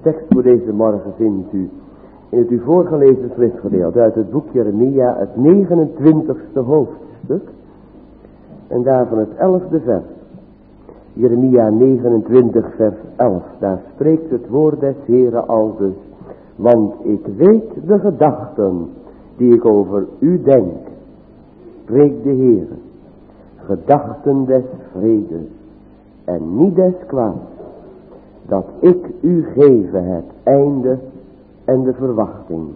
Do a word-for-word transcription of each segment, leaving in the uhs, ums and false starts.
tekst voor deze morgen vindt u in het u voorgelezen schriftgedeelte uit het boek Jeremia, het negenentwintigste hoofdstuk. En daarvan het elfde vers. Jeremia negenentwintig vers elf. Daar spreekt het woord des Heeren aldus. Want ik weet de gedachten die ik over u denk, spreekt de Heere. Gedachten des vredes en niet des kwaads, dat ik u geven het einde en de verwachting.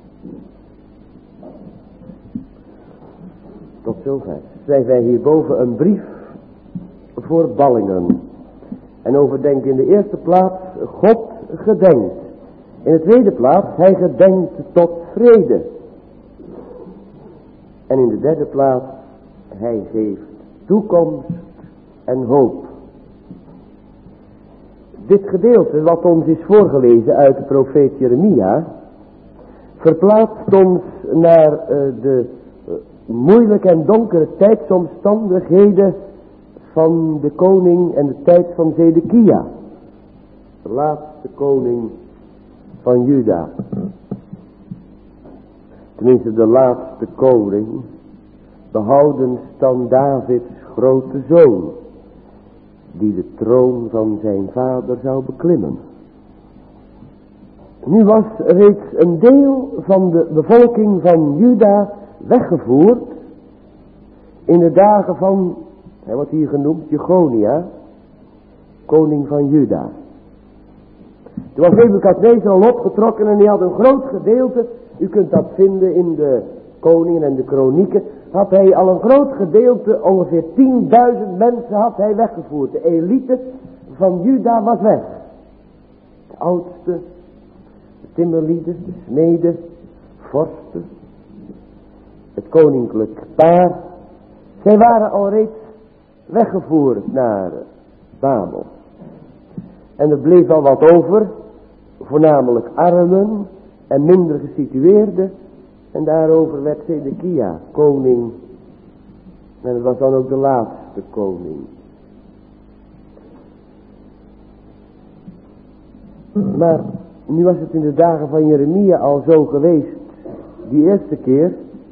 Tot zover. Schrijven wij hierboven een brief voor ballingen. En overdenken in de eerste plaats, God gedenkt. In de tweede plaats, hij gedenkt tot vrede. En in de derde plaats, hij geeft toekomst en hoop. Dit gedeelte wat ons is voorgelezen uit de profeet Jeremia, verplaatst ons naar uh, de uh, moeilijke en donkere tijdsomstandigheden van de koning en de tijd van Zedekia. De laatste koning van Juda. Tenminste de laatste koning, behoudens dan Davids grote zoon, die de troon van zijn vader zou beklimmen. Nu was reeds een deel van de bevolking van Juda weggevoerd in de dagen van, hij wordt hier genoemd, Jechonia, koning van Juda. Toen was Nebukadnezar al opgetrokken en hij had een groot gedeelte, u kunt dat vinden in de koningen en de kronieken, had hij al een groot gedeelte, ongeveer tienduizend mensen had hij weggevoerd. De elite van Juda was weg. De oudste, de timmerlieden, de smeden, vorsten, het koninklijk paar. Zij waren al reeds weggevoerd naar Babel. En er bleef al wat over, voornamelijk armen en minder gesitueerden. En daarover werd Zedekia koning. En dat was dan ook de laatste koning. Maar nu was het in de dagen van Jeremia al zo geweest, die eerste keer.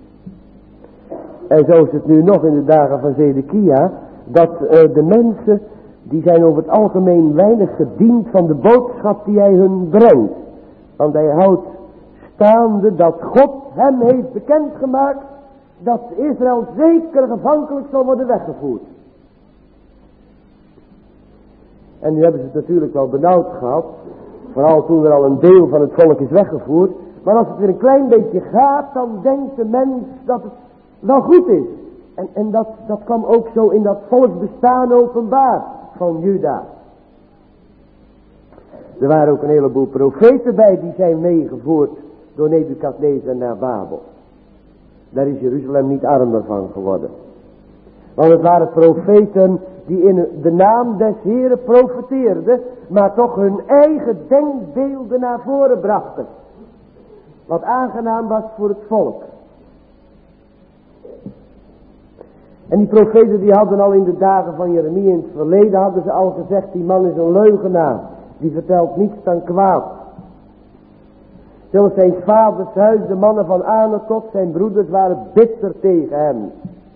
En zo is het nu nog in de dagen van Zedekia, dat uh, de mensen, die zijn over het algemeen weinig gediend van de boodschap die hij hun brengt. Want hij houdt staande dat God hem heeft bekendgemaakt dat Israël zeker gevankelijk zal worden weggevoerd. En nu hebben ze het natuurlijk wel benauwd gehad, vooral toen er al een deel van het volk is weggevoerd. Maar als het weer een klein beetje gaat, dan denkt de mens dat het wel goed is. En, en dat, dat kwam ook zo in dat volksbestaan openbaar van Juda. Er waren ook een heleboel profeten bij die zijn meegevoerd door Nebukadnezar naar Babel. Daar is Jeruzalem niet armer van geworden. Want het waren profeten die in de naam des Heren profeteerden, maar toch hun eigen denkbeelden naar voren brachten. Wat aangenaam was voor het volk. En die profeten die hadden al in de dagen van Jeremia in het verleden, hadden ze al gezegd, die man is een leugenaar. Die vertelt niets dan kwaad. Zelfs zijn vaders huis, de mannen van Anatot, zijn broeders, waren bitter tegen hem.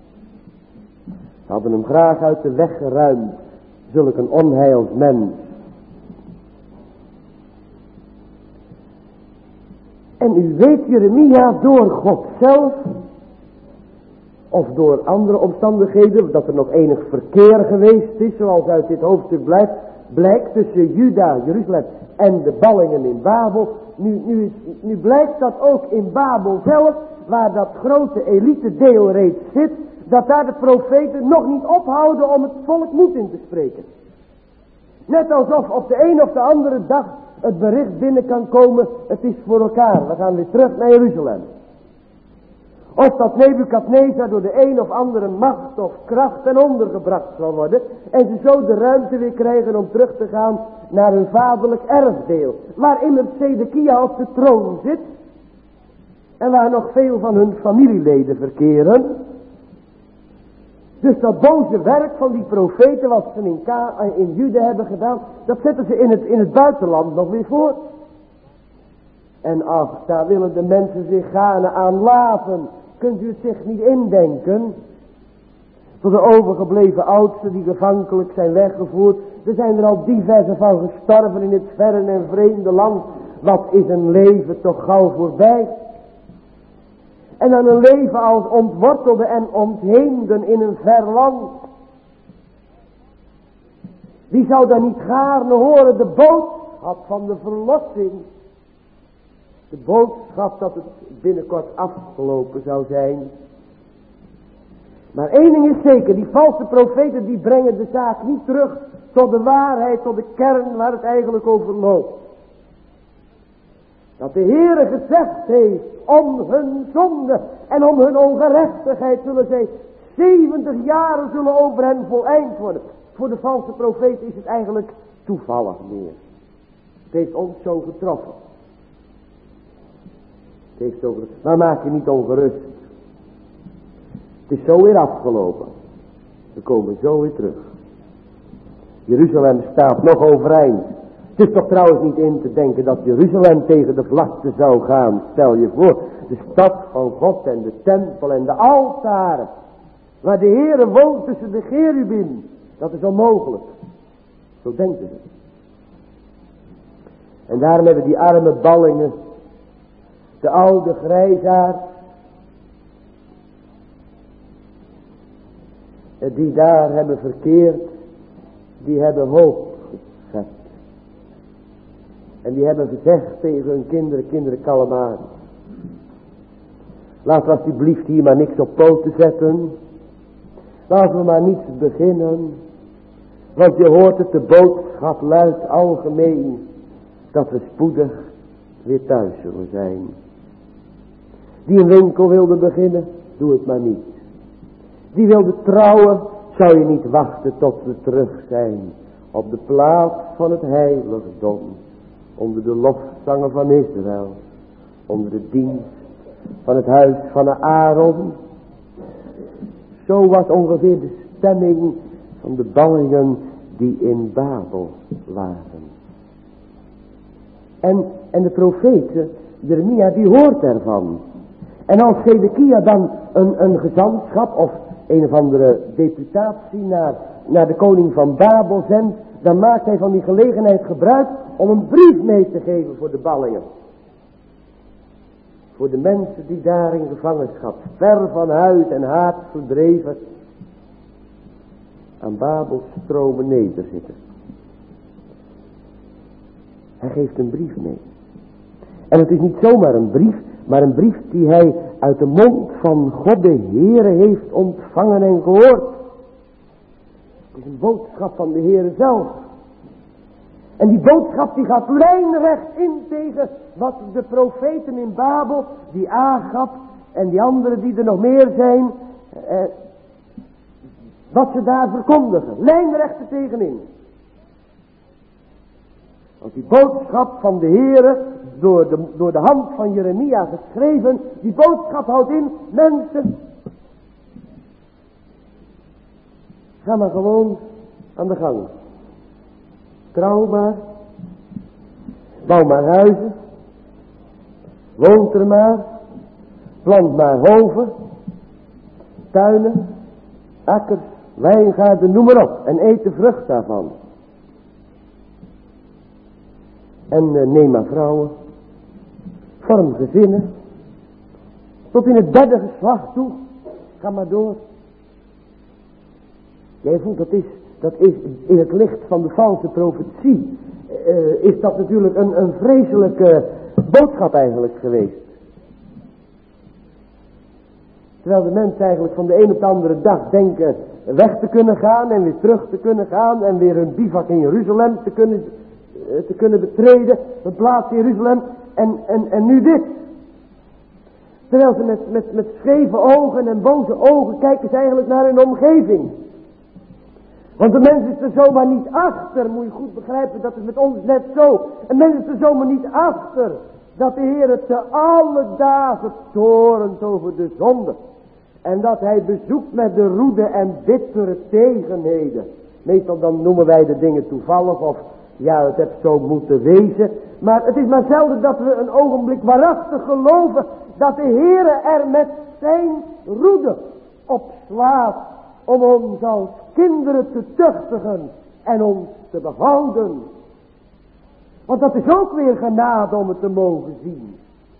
Ze hadden hem graag uit de weg geruimd, zulk een onheilsmens. En u weet, Jeremia, door God zelf, of door andere omstandigheden, dat er nog enig verkeer geweest is, zoals uit dit hoofdstuk blijkt, blijkt tussen Juda, Jeruzalem en de ballingen in Babel. Nu, nu, is, nu blijkt dat ook in Babel zelf, waar dat grote elite deel reeds zit, dat daar de profeten nog niet ophouden om het volk moed in te spreken. Net alsof op de een of de andere dag het bericht binnen kan komen, het is voor elkaar, we gaan weer terug naar Jeruzalem. Of dat Nebukadnezar door de een of andere macht of kracht ten onder gebracht zal worden. En ze zo de ruimte weer krijgen om terug te gaan naar hun vaderlijk erfdeel. Waar immers Zedekia op de troon zit. En waar nog veel van hun familieleden verkeren. Dus dat boze werk van die profeten wat ze in, Ka- in Juda hebben gedaan. Dat zetten ze in het, in het buitenland nog weer voort. En ach, daar willen de mensen zich gaarne aan laten. Kunt u het zich niet indenken? Voor de overgebleven oudsten die gevankelijk zijn weggevoerd. Er zijn er al diverse van gestorven in het verre en vreemde land. Wat is een leven toch gauw voorbij? En dan een leven als ontwortelde en ontheemden in een ver land. Wie zou dan niet gaarne horen de boodschap van de verlossing? De boodschap dat het binnenkort afgelopen zou zijn. Maar één ding is zeker, die valse profeten die brengen de zaak niet terug tot de waarheid, tot de kern waar het eigenlijk over loopt. Dat de Heere gezegd heeft, om hun zonde en om hun ongerechtigheid zullen zij zeventig jaren zullen over hen voleind worden. Voor de valse profeten is het eigenlijk toevallig meer. Het heeft ons zo getroffen. Het heeft zo getroffen. Maar maak je niet ongerust. Het is zo weer afgelopen. We komen zo weer terug. Jeruzalem staat nog overeind. Het is toch trouwens niet in te denken dat Jeruzalem tegen de vlakte zou gaan. Stel je voor, de stad van God en de tempel en de altaren. Waar de Heere woont tussen de cherubim. Dat is onmogelijk. Zo denken ze. En daarom hebben die arme ballingen, de oude grijsaard, die daar hebben verkeerd, die hebben hoop gezet. En die hebben gezegd tegen hun kinderen, kinderen kalm aan. Laten we alsjeblieft hier maar niks op poten zetten. Laten we maar niets beginnen. Want je hoort het, de boodschap luidt algemeen dat we spoedig weer thuis zullen zijn. Die een winkel wilde beginnen, doe het maar niet. Die wilde trouwen, zou je niet wachten tot we terug zijn op de plaats van het heiligdom. Onder de lofzangen van Israël. Onder de dienst van het huis van Aaron. Zo was ongeveer de stemming van de ballingen die in Babel waren. En, en de profeet Jeremia die hoort ervan. En als Zedekia dan een, een gezantschap of een of andere deputatie naar, naar de koning van Babel zendt, dan maakt hij van die gelegenheid gebruik om een brief mee te geven voor de ballingen. Voor de mensen die daar in gevangenschap, ver van huis en haat verdreven, aan Babels stromen nederzitten. Hij geeft een brief mee. En het is niet zomaar een brief, maar een brief die hij uit de mond van God de Heere heeft ontvangen en gehoord. Het is een boodschap van de Heere zelf. En die boodschap die gaat lijnrecht in tegen wat de profeten in Babel, die Agab en die anderen die er nog meer zijn, eh, wat ze daar verkondigen. Lijnrecht er tegenin. Want die boodschap van de Heere, door de, door de hand van Jeremia geschreven, die boodschap houdt in, mensen, ga maar gewoon aan de gang. Trouw maar, bouw maar huizen, woont er maar, plant maar hoven, tuinen, akkers, wijngaarden, noem maar op, en eet de vrucht daarvan. En uh, neem maar vrouwen, vorm gezinnen, tot in het derde geslacht toe, ga maar door. Jij voelt dat is, dat is in het licht van de valse profetie, uh, is dat natuurlijk een, een vreselijke boodschap eigenlijk geweest. Terwijl de mensen eigenlijk van de een op de andere dag denken weg te kunnen gaan en weer terug te kunnen gaan en weer hun bivak in Jeruzalem te kunnen, uh, te kunnen betreden, een plaats in Jeruzalem en, en, en nu dit. Terwijl ze met, met, met scheve ogen en boze ogen kijken ze eigenlijk naar hun omgeving. Want de mens is er zomaar niet achter, moet je goed begrijpen, dat is met ons net zo. Een mens is er zomaar niet achter, dat de Heer te alle dagen torent over de zonde. En dat hij bezoekt met de roede en bittere tegenheden. Meestal dan noemen wij de dingen toevallig of Ja, het heeft zo moeten wezen. Maar het is maar zelden dat we een ogenblik waarachtig geloven dat de Heere er met zijn roede op slaat om ons als kinderen te tuchtigen en ons te behouden. Want dat is ook weer genade om het te mogen zien.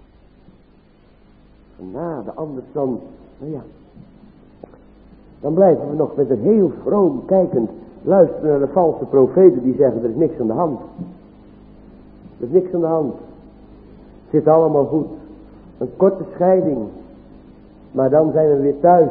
Genade, anders dan, nou ja, dan blijven we nog met een heel vroom kijkend luisteren naar de valse profeten die zeggen er is niks aan de hand. Er is niks aan de hand. Het zit allemaal goed. Een korte scheiding. Maar dan zijn we weer thuis.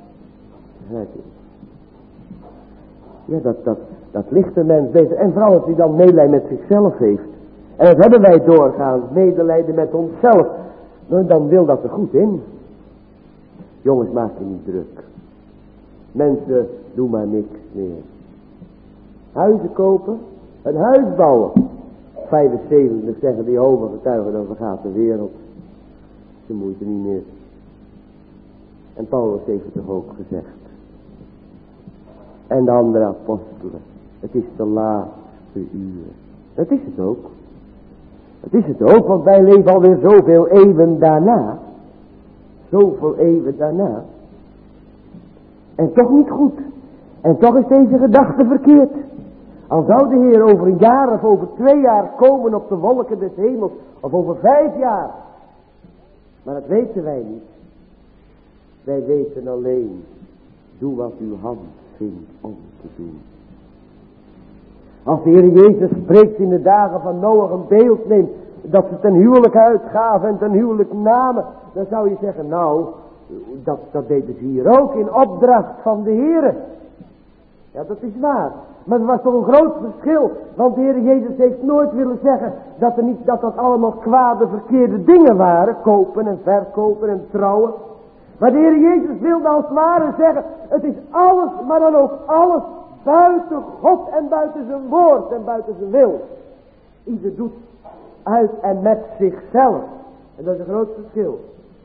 Ja, dat, dat, dat ligt de mens beter. En vooral als hij dan medelijden met zichzelf heeft. En dat hebben wij doorgaans. Medelijden met onszelf. Nou, dan wil dat er goed in. Jongens, maak je niet druk. Mensen, doe maar niks meer. Huizen kopen. Een huis bouwen. vijfenzeventig zeggen die hoge-getuigen, dan vergaat de wereld. Ze moeite niet meer. En Paulus heeft het toch ook gezegd. En de andere apostelen. Het is de laatste uur. Dat is het ook. Het is het ook, want wij leven alweer zoveel eeuwen daarna. Zoveel eeuwen daarna. En toch niet goed. En toch is deze gedachte verkeerd. Al zou de Heer over een jaar of over twee jaar komen op de wolken des hemels. Of over vijf jaar. Maar dat weten wij niet. Wij weten alleen. Doe wat uw hand vindt om te doen. Als de Heer Jezus spreekt in de dagen van Noach een beeld neemt. Dat ze ten huwelijk uitgaven en ten huwelijk namen. Dan zou je zeggen, nou, dat, dat deden ze hier ook in opdracht van de Heer. Ja, dat is waar. Maar er was toch een groot verschil. Want de Heer Jezus heeft nooit willen zeggen dat, er niet, dat dat allemaal kwade, verkeerde dingen waren. Kopen en verkopen en trouwen. Maar de Heer Jezus wilde als het ware zeggen, het is alles, maar dan ook alles buiten God en buiten zijn woord en buiten zijn wil. Ieder doet uit en met zichzelf. En dat is een groot verschil.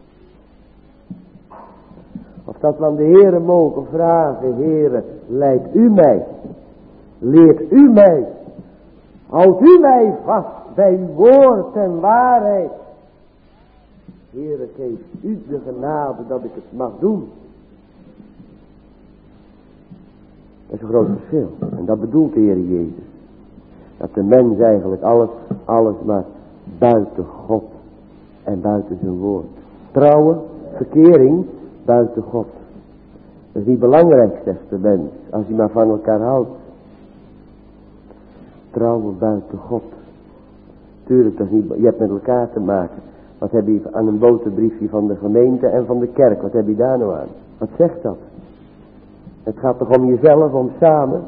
Of dat we aan de Heere mogen vragen, Heere, leidt u mij, leert u mij, houdt u mij vast bij uw woord en waarheid. Heere, geef u de genade dat ik het mag doen. Dat is een groot verschil. En dat bedoelt de Heer Jezus. Dat de mens eigenlijk alles, alles maar buiten God en buiten zijn woord. Trouwen, verkering, buiten God. Dat is niet belangrijk, zegt de mens, als hij maar van elkaar houdt. Trouwen buiten God. Tuurlijk, dat is niet, je hebt met elkaar te maken. Wat heb je aan een boterbriefje van de gemeente en van de kerk? Wat heb je daar nou aan? Wat zegt dat? Het gaat toch om jezelf, om samen.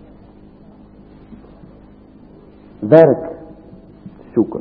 Werk zoeken.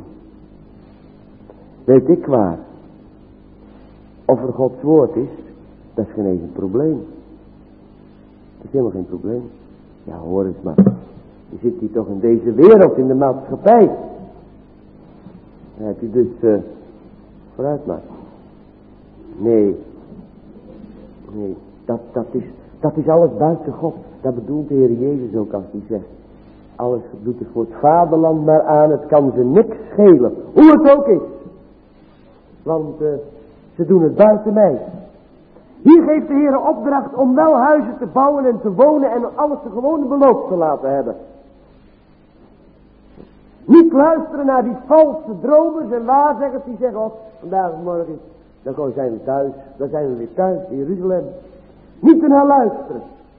Weet ik waar. Of er Gods woord is, dat is geen eens een probleem. Dat is helemaal geen probleem. Ja, hoor eens maar. Je zit hier toch in deze wereld, in de maatschappij. Dan heb je dus, uh, vooruit maar. Nee. Nee, dat, dat, is, dat is alles buiten God. Dat bedoelt de Heer Jezus ook als hij zegt. Alles doet er voor het vaderland maar aan. Het kan ze niks schelen. Hoe het ook is. Want uh, ze doen het buiten mij. Hier geeft de Heer opdracht om wel huizen te bouwen en te wonen. En alles de gewone beloop te laten hebben. Niet luisteren naar die valse dromers en waarzeggers die zeggen, oh, vandaag of morgen, dan zijn we thuis, dan zijn we weer thuis in Jeruzalem. Niet te naar luisteren.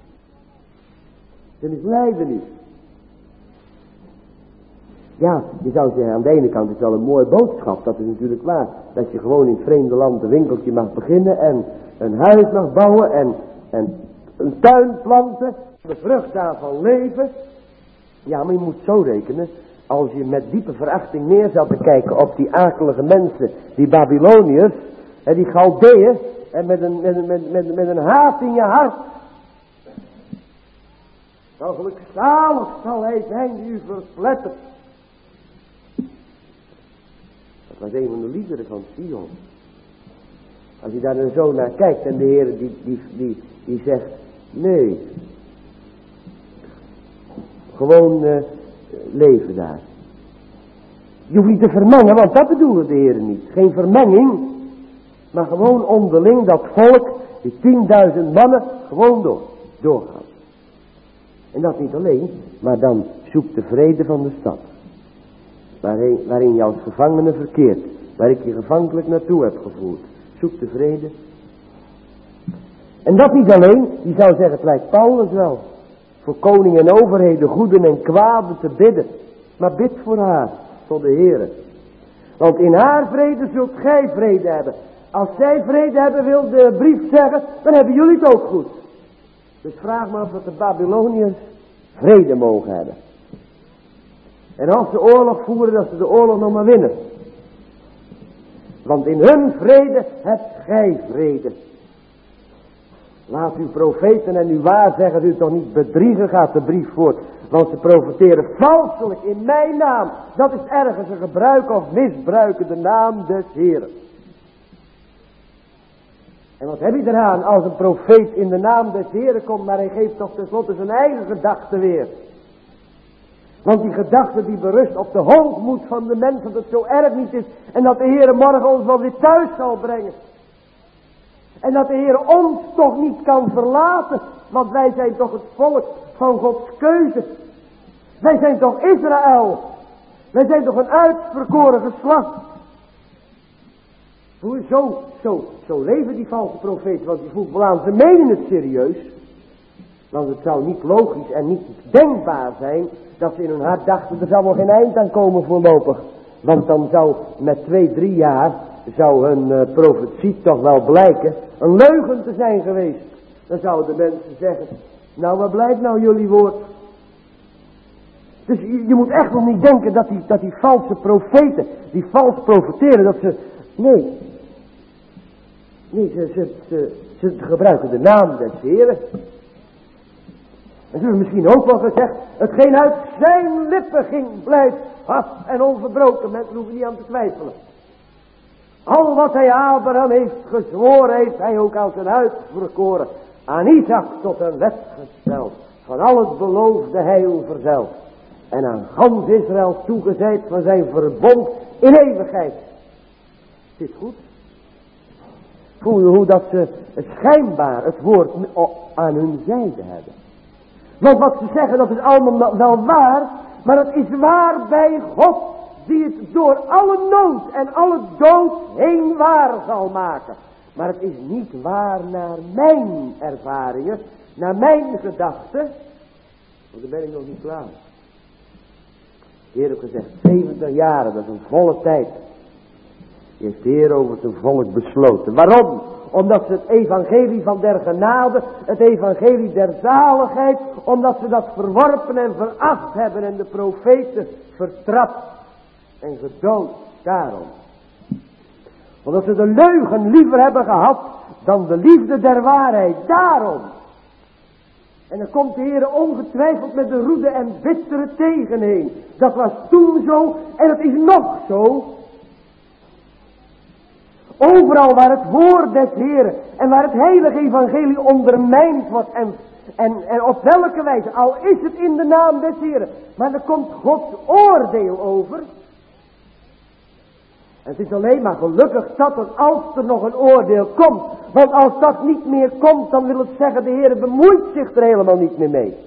Ze misleiden niet. Ja, je zou zeggen, aan de ene kant is het wel een mooie boodschap, dat is natuurlijk waar. Dat je gewoon in het vreemde land een winkeltje mag beginnen en een huis mag bouwen en, en een tuin planten, de vrucht daarvan leven. Ja, maar je moet zo rekenen. Als je met diepe verachting neer zou te kijken op die akelige mensen, die Babyloniërs, en die Galdeeën, en met een, met, met, met, met een haat in je hart. Wel gelukzalig zal hij zijn die u verplettert. Dat was een van de liederen van Sion. Als je daar dan zo naar kijkt en de Heer die, die, die, die zegt, nee. Gewoon... Uh, leven daar. Je hoeft niet te vermengen, want dat bedoelde de Heer niet. Geen vermenging, maar gewoon onderling dat volk, die tienduizend mannen, gewoon door, doorgaan. En dat niet alleen, maar dan zoek de vrede van de stad. Waarin, waarin je als gevangene verkeert, waar ik je gevankelijk naartoe heb gevoerd. Zoek de vrede. En dat niet alleen, die zou zeggen, het lijkt Paulus wel. Voor koning en overheden, goeden en kwaden te bidden. Maar bid voor haar, tot de Heere. Want in haar vrede zult gij vrede hebben. Als zij vrede hebben, wil de brief zeggen, dan hebben jullie het ook goed. Dus vraag maar of dat de Babyloniërs vrede mogen hebben. En als ze oorlog voeren, dat ze de oorlog nog maar winnen. Want in hun vrede hebt gij vrede. Laat uw profeten en uw waarzeggers u toch niet bedriegen, gaat de brief voort. Want ze profeteren valselijk in mijn naam. Dat is ergens een gebruik of misbruiken de naam des Heeren. En wat heb je eraan als een profeet in de naam des Heeren komt, maar hij geeft toch tenslotte zijn eigen gedachten weer. Want die gedachte die berust op de hoogmoed van de mens, dat het zo erg niet is. En dat de Heere morgen ons wel weer thuis zal brengen. En dat de Heer ons toch niet kan verlaten. Want wij zijn toch het volk van Gods keuze. Wij zijn toch Israël. Wij zijn toch een uitverkoren geslacht. Hoe zo, zo, zo leven die valse profeten. Want die voelt wel aan, ze menen het serieus. Want het zou niet logisch en niet denkbaar zijn dat ze in hun hart dachten, er zal wel geen eind aan komen voorlopig. Want dan zou met twee, drie jaar, zou hun uh, profetie toch wel blijken een leugen te zijn geweest. Dan zouden de mensen zeggen, nou waar blijft nou jullie woord? Dus je, je moet echt nog niet denken dat die, dat die valse profeten, die vals profeteren, dat ze, nee. Nee, ze, ze, ze, ze gebruiken de naam des Heren. En ze hebben misschien ook wel gezegd, hetgeen uit zijn lippen ging, blijft vast en onverbroken. Mensen hoeven niet aan te twijfelen. Al wat hij Abraham heeft gezworen, heeft hij ook aan zijn uitverkoren. Aan Isaac tot een wet gesteld. Van al het beloofde heil verzeld. En aan gans Israël toegezeid van zijn verbond in eeuwigheid. Het is goed. Voel je hoe dat ze het schijnbaar het woord aan hun zijde hebben. Want wat ze zeggen, dat is allemaal wel waar. Maar het is waar bij God, die het door alle nood en alle dood heen waar zal maken. Maar het is niet waar naar mijn ervaringen, naar mijn gedachten. Want daar ben ik nog niet klaar. De Heer heeft gezegd, zeventig jaren, dat is een volle tijd. Die heeft de Heer over zijn volk besloten. Waarom? Omdat ze het evangelie van der genade, het evangelie der zaligheid, omdat ze dat verworpen en veracht hebben en de profeten vertrapt en gedood. Daarom. Omdat ze de leugen liever hebben gehad dan de liefde der waarheid. Daarom. En dan komt de Heer ongetwijfeld met de roede en bittere tegenheen. Dat was toen zo en het is nog zo. Overal waar het woord des Heeren en waar het heilige evangelie ondermijnd wordt en, en, en op welke wijze, al is het in de naam des Heeren, maar er komt Gods oordeel over. En het is alleen maar gelukkig dat er als er nog een oordeel komt, want als dat niet meer komt, dan wil het zeggen de Heer bemoeit zich er helemaal niet meer mee.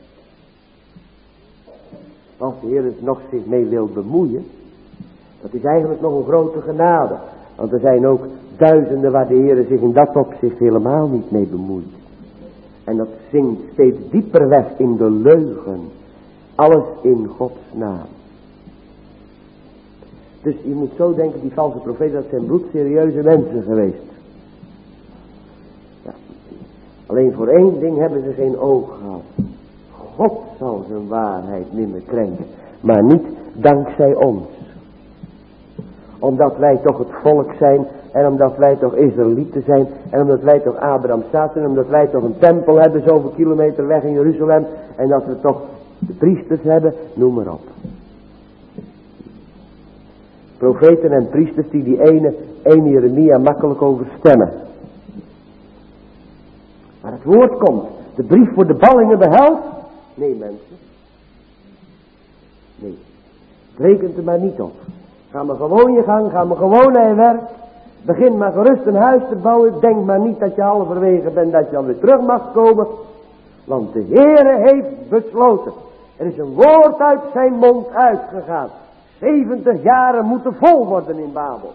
Als de Heer het nog zich mee wil bemoeien, dat is eigenlijk nog een grote genade. Want er zijn ook duizenden waar de Heer zich in dat opzicht helemaal niet mee bemoeit. En dat zinkt steeds dieper weg in de leugen. Alles in Gods naam. Dus je moet zo denken, die valse profeten, dat zijn bloedserieuze mensen geweest. Ja. Alleen voor één ding hebben ze geen oog gehad. God zal zijn waarheid nimmer krenken. Maar niet dankzij ons. Omdat wij toch het volk zijn. En omdat wij toch Israëlieten zijn. En omdat wij toch Abraham staat. En omdat wij toch een tempel hebben. Zoveel kilometer weg in Jeruzalem. En dat we toch de priesters hebben. Noem maar op. Profeten en priesters die die ene, ene Jeremia makkelijk overstemmen. Maar het woord komt. De brief voor de ballingen behelst. Nee mensen. Nee, rekent er maar niet op. Ga maar gewoon je gang, ga maar gewoon naar je werk. Begin maar gerust een huis te bouwen. Denk maar niet dat je halverwege bent, dat je alweer terug mag komen. Want de Heere heeft besloten. Er is een woord uit zijn mond uitgegaan. zeventig jaren moeten vol worden in Babel.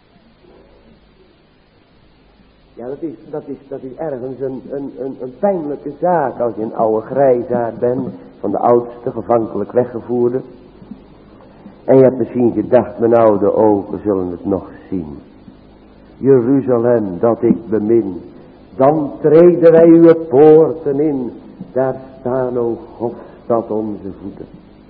Ja, dat is, dat is, dat is ergens een, een, een, een pijnlijke zaak als je een oude grijsaard bent. Van de oudste, gevankelijk weggevoerde. En je hebt misschien gedacht, mijn oude ogen zullen het nog zien. Jeruzalem, dat ik bemin. Dan treden wij uw poorten in. Daar staan, o God, dat onze voeten.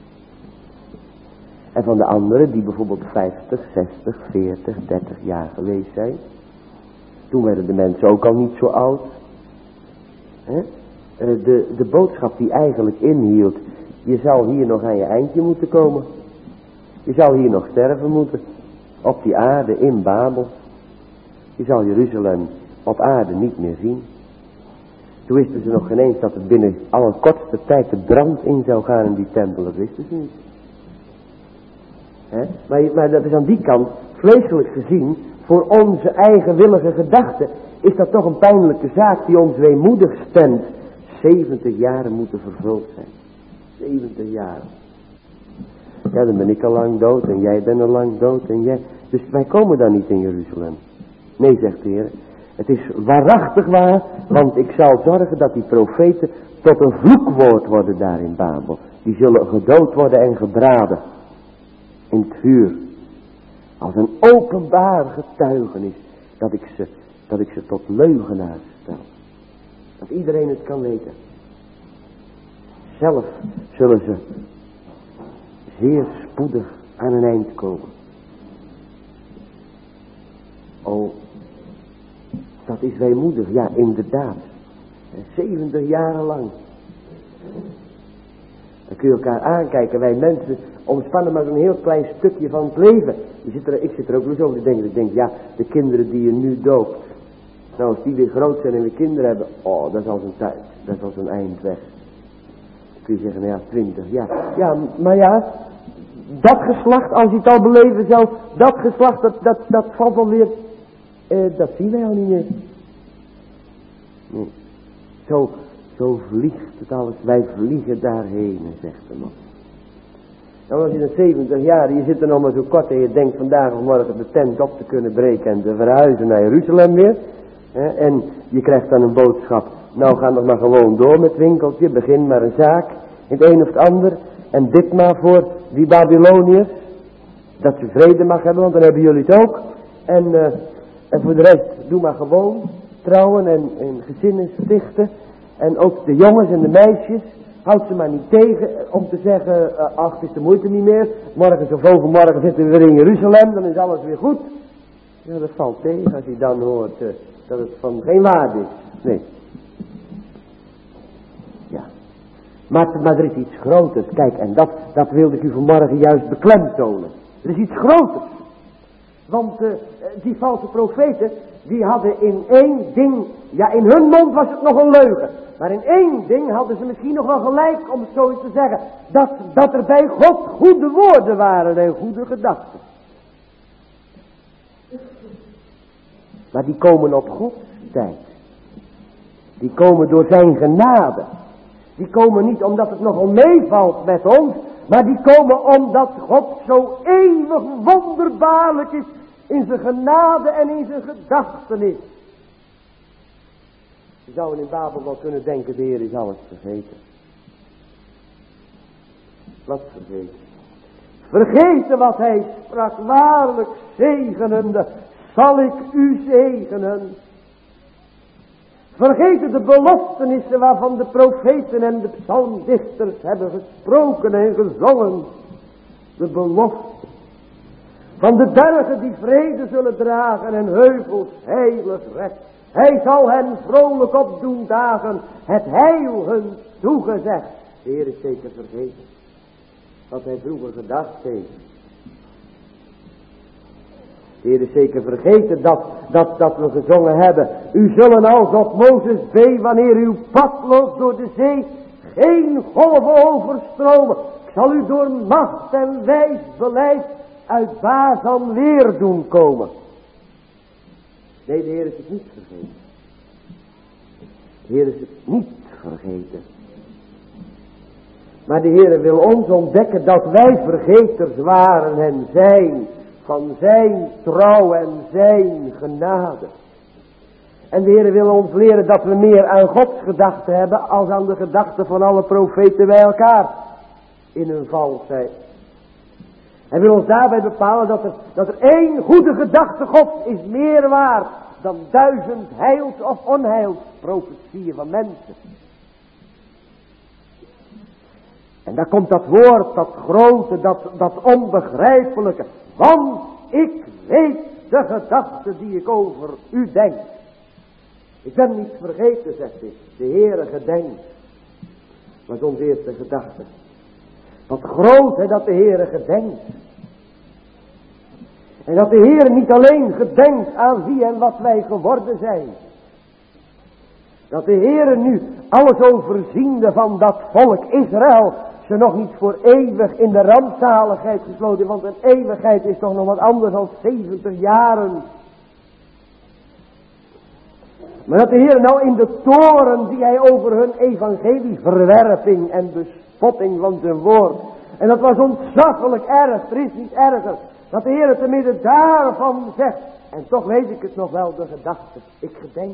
En van de anderen die bijvoorbeeld vijftig, zestig, veertig, dertig jaar geweest zijn. Toen werden de mensen ook al niet zo oud. He? De, de boodschap die eigenlijk inhield. Je zou hier nog aan je eindje moeten komen. Je zou hier nog sterven moeten. Op die aarde in Babel. Je zal Jeruzalem op aarde niet meer zien. Toen wisten ze nog geen eens dat het binnen allerkortste tijd de brand in zou gaan in die tempel. Dat wisten ze niet. He? Maar, maar dat is aan die kant, vleeselijk gezien, voor onze eigenwillige gedachten, is dat toch een pijnlijke zaak die ons weemoedig stemt. zeventig jaren moeten vervuld zijn. zeventig jaren. Ja, dan ben ik al lang dood en jij bent al lang dood en jij. Dus wij komen dan niet in Jeruzalem. Nee, zegt de Heer. Het is waarachtig waar, want ik zal zorgen dat die profeten tot een vloekwoord worden daar in Babel. Die zullen gedood worden en gebraden in het vuur. Als een openbaar getuigenis dat ik ze, dat ik ze tot leugenaars stel. Dat iedereen het kan weten. Zelf zullen ze zeer spoedig aan een eind komen. Oh, dat is weemoedig, ja inderdaad. zeventig jaren lang. Dan kun je elkaar aankijken, wij mensen omspannen maar een heel klein stukje van het leven. Je zit er, ik zit er ook wel eens over te denken. Ik denk, ja, de kinderen die je nu doopt. Nou, als die weer groot zijn en weer kinderen hebben. Oh, dat is al zijn tijd. Dat is al zijn eind weg. Dan kun je zeggen, nou ja, twintig. Ja, ja, maar ja. Dat geslacht, als je het al beleven zou. Dat geslacht, dat, dat, dat valt alweer. Eh, dat zien wij al niet meer. Nee. Zo, zo vliegt het alles. Wij vliegen daarheen, zegt de man. Nou, als je dan zeventig jaar, je zit er nog maar zo kort en je denkt vandaag of morgen de tent op te kunnen breken en te verhuizen naar Jeruzalem weer. Hè, en je krijgt dan een boodschap. Nou, ga nog maar gewoon door met het winkeltje, begin maar een zaak, in het een of het ander. En dit maar voor die Babyloniërs, dat ze vrede mag hebben, want dan hebben jullie het ook. En, uh, en voor de rest, doe maar gewoon, trouwen en, en gezinnen stichten. En ook de jongens en de meisjes, houd ze maar niet tegen om te zeggen, uh, ach, het is de moeite niet meer. Morgen of overmorgen zitten we weer in Jeruzalem, dan is alles weer goed. Ja, dat valt tegen als je dan hoort uh, dat het van geen waarde is. Nee. Ja. Maar, maar er is iets groters. Kijk, en dat, dat wilde ik u vanmorgen juist beklemtonen. Er is iets groters. Want uh, die valse profeten, die hadden in één ding, ja in hun mond was het nog een leugen. Maar in één ding hadden ze misschien nog wel gelijk om het zo eens te zeggen. Dat, dat er bij God goede woorden waren en goede gedachten. Maar die komen op Gods tijd. Die komen door zijn genade. Die komen niet omdat het nogal meevalt met ons. Maar die komen omdat God zo eeuwig wonderbaarlijk is in zijn genade en in zijn gedachtenis. Je zou in Babel wel kunnen denken, de Heer is alles vergeten. Wat vergeten? Vergeten wat hij sprak, waarlijk zegenende, zal ik u zegenen. Vergeten de beloftenissen waarvan de profeten en de psalmdichters hebben gesproken en gezongen. De belofte van de bergen die vrede zullen dragen en heuvels heilig recht. Hij zal hen vrolijk op doen dagen, het heil hun toegezegd. De Heer is zeker vergeten wat hij vroeger gedacht heeft. De Heer is zeker vergeten dat, dat, dat we gezongen hebben. U zullen als op Mozes bee, wanneer uw pad loopt door de zee, geen golven overstromen. Ik zal u door macht en wijs beleid uit Bazan weer doen komen. Nee, de Heer is het niet vergeten. De Heer is het niet vergeten. Maar de Heer wil ons ontdekken dat wij vergeters waren en zijn van zijn trouw en zijn genade. En de Heer wil ons leren dat we meer aan Gods gedachten hebben als aan de gedachten van alle profeten bij elkaar in hun valsheid. Hij wil ons daarbij bepalen dat er, dat er één goede gedachte Gods is meer waard dan duizend heils- of onheilsprofetieën van mensen. En daar komt dat woord, dat grote, dat, dat onbegrijpelijke. Want ik weet de gedachten die ik over u denk. Ik ben niet vergeten, zegt hij. De Heere gedenkt. Dat is onze eerste gedachte. Wat groot hè, dat de Heere gedenkt. En dat de Heere niet alleen gedenkt aan wie en wat wij geworden zijn. Dat de Heere nu alles overziende van dat volk Israël ze nog niet voor eeuwig in de rampzaligheid gesloten. Want een eeuwigheid is toch nog wat anders dan zeventig jaren. Maar dat de Heer nou in de toren die hij over hun evangelie verwerping en bespotting van zijn woord. En dat was ontzaglijk erg, er is niet erger. Dat de Heer te midden daarvan zegt. En toch weet ik het nog wel, de gedachte. Ik gedenk.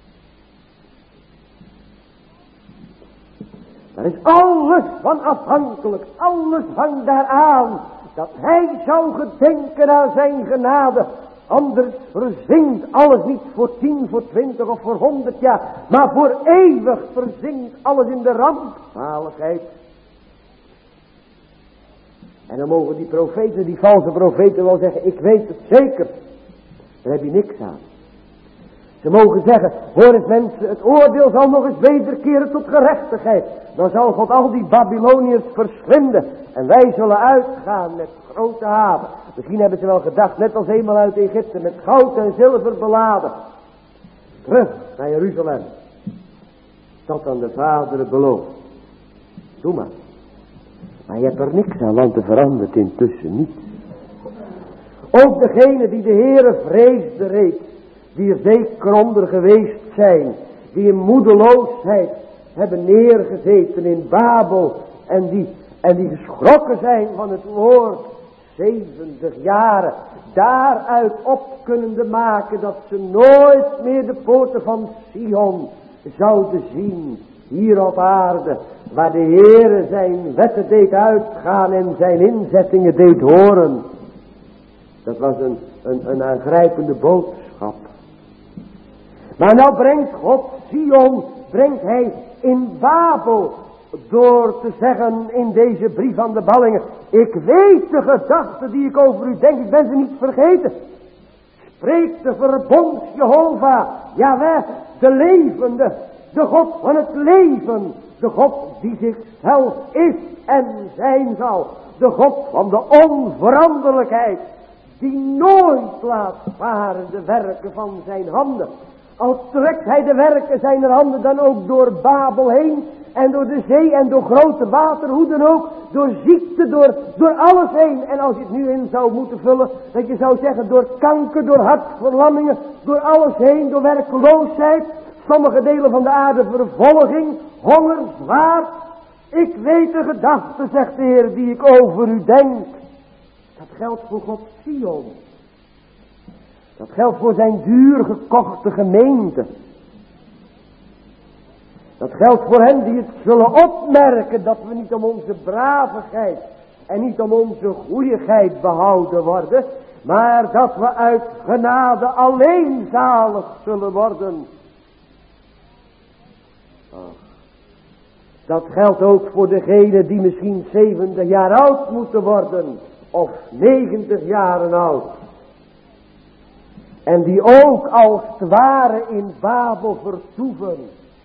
Daar is alles van afhankelijk. Alles hangt daaraan. Dat hij zou gedenken aan zijn genade. Anders verzinkt alles niet voor tien, voor twintig of voor honderd jaar. Maar voor eeuwig verzinkt alles in de rampzaligheid. En dan mogen die profeten, die valse profeten wel zeggen, ik weet het zeker. Daar heb je niks aan. Ze mogen zeggen, hoor eens mensen, het oordeel zal nog eens wederkeren tot gerechtigheid. Dan zal God al die Babyloniërs verslinden. En wij zullen uitgaan met grote haven. Misschien hebben ze wel gedacht, net als eenmaal uit Egypte, met goud en zilver beladen. Terug naar Jeruzalem. Dat aan de vaderen belooft. Doe maar. Maar je hebt er niks aan, want er verandert intussen niets. Ook degene die de Heere vreesde reeds, die er zeker onder geweest zijn, die in moedeloosheid hebben neergezeten in Babel en die, en die geschrokken zijn van het woord, zeventig jaren, daaruit op kunnende maken dat ze nooit meer de poorten van Sion zouden zien, hier op aarde, waar de Heere zijn wetten deed uitgaan en zijn inzettingen deed horen. Dat was een, een, een aangrijpende boodschap. Maar nou brengt God Sion, brengt hij in Babel, door te zeggen in deze brief aan de ballingen, ik weet de gedachten die ik over u denk, ik ben ze niet vergeten. Spreekt de verbond Jehovah, Jaweh, de levende, de God van het leven, de God die zichzelf is en zijn zal, de God van de onveranderlijkheid, die nooit laat varen de werken van zijn handen. Al trekt hij de werken zijner handen dan ook door Babel heen en door de zee en door grote water, hoe dan ook, door ziekte, door, door alles heen. En als je het nu in zou moeten vullen, dat je zou zeggen door kanker, door hartverlammingen, door alles heen, door werkloosheid, sommige delen van de aarde vervolging, honger, zwaard. Ik weet de gedachten, zegt de Heer, die ik over u denk. Dat geldt voor God Sion. Dat geldt voor zijn duur gekochte gemeente. Dat geldt voor hen die het zullen opmerken dat we niet om onze bravigheid en niet om onze goeigheid behouden worden, maar dat we uit genade alleen zalig zullen worden. Ach, dat geldt ook voor degenen die misschien zeventig jaar oud moeten worden of negentig jaren oud. En die ook als het ware in Babel vertoeven.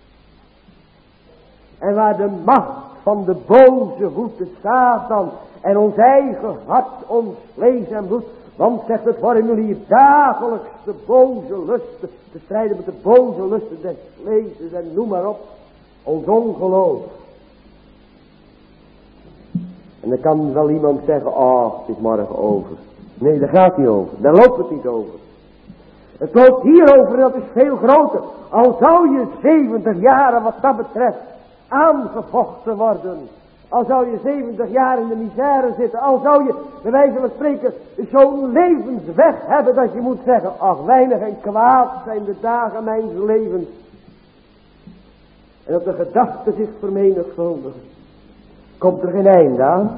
En waar de macht van de boze voet, de Satan en ons eigen hart, ons vlees en bloed. Want zegt het formulier, dagelijks de boze lusten, te strijden met de boze lusten des vlees en noem maar op, ons ongeloof. En dan kan wel iemand zeggen, oh, het is morgen over. Nee, daar gaat niet over. Daar loopt het niet over. Het loopt hier over, dat is veel groter. Al zou je zeventig jaren wat dat betreft aangevochten worden. Al zou je zeventig jaar in de misère zitten. Al zou je, bij wijze van spreken, zo'n levensweg hebben dat je moet zeggen, ach, weinig en kwaad zijn de dagen mijns levens. En dat de gedachten zich vermenigvuldigen. Komt er geen einde aan.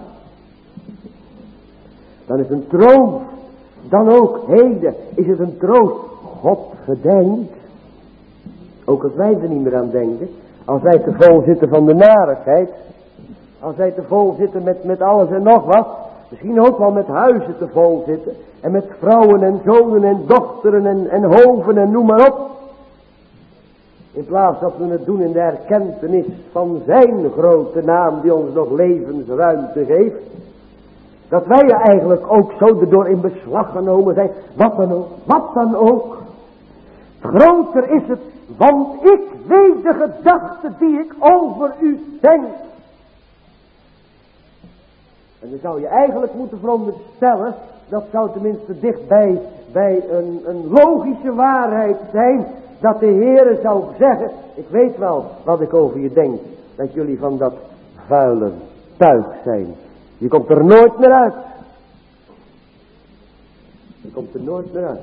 Dan is een troost. Dan ook heden is het een troost. God gedenkt. Ook als wij er niet meer aan denken. Als wij te vol zitten van de narigheid. Als wij te vol zitten met, met alles en nog wat. Misschien ook wel met huizen te vol zitten. En met vrouwen en zonen en dochteren en, en hoven en noem maar op. In plaats dat we het doen in de erkentenis van zijn grote naam die ons nog levensruimte geeft. Dat wij eigenlijk ook zo erdoor in beslag genomen zijn. Wat dan ook, wat dan ook. Groter is het, want ik weet de gedachten die ik over u denk. En dan zou je eigenlijk moeten veronderstellen, dat zou tenminste dichtbij bij een, een logische waarheid zijn, dat de Heere zou zeggen, ik weet wel wat ik over je denk, dat jullie van dat vuile tuig zijn. Je komt er nooit meer uit. Je komt er nooit meer uit.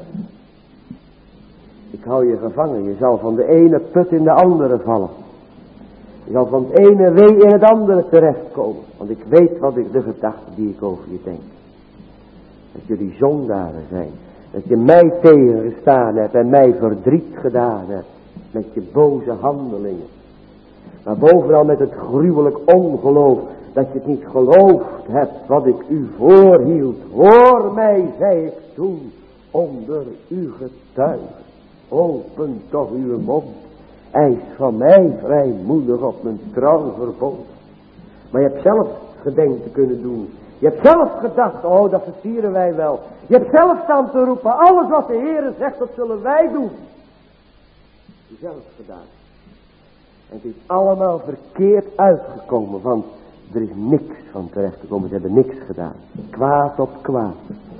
Ik hou je gevangen, je zal van de ene put in de andere vallen. Je zal van het ene wee in het andere terechtkomen. Want ik weet wat ik, de gedachten die ik over je denk. Dat jullie zondaren zijn. Dat je mij tegengestaan hebt en mij verdriet gedaan hebt. Met je boze handelingen. Maar bovenal met het gruwelijk ongeloof. Dat je het niet geloofd hebt wat ik u voorhield. Hoor mij, zei ik toen, onder uw getuigen. Open toch uw mond. Eis van mij vrijmoedig op mijn trouw vervolg. Maar je hebt zelf gedenken kunnen doen. Je hebt zelf gedacht, oh dat versieren wij wel. Je hebt zelf staan te roepen, alles wat de Heere zegt, dat zullen wij doen. Je hebt zelf gedaan. En het is allemaal verkeerd uitgekomen, want er is niks van terechtgekomen. Ze hebben niks gedaan. Kwaad op kwaad.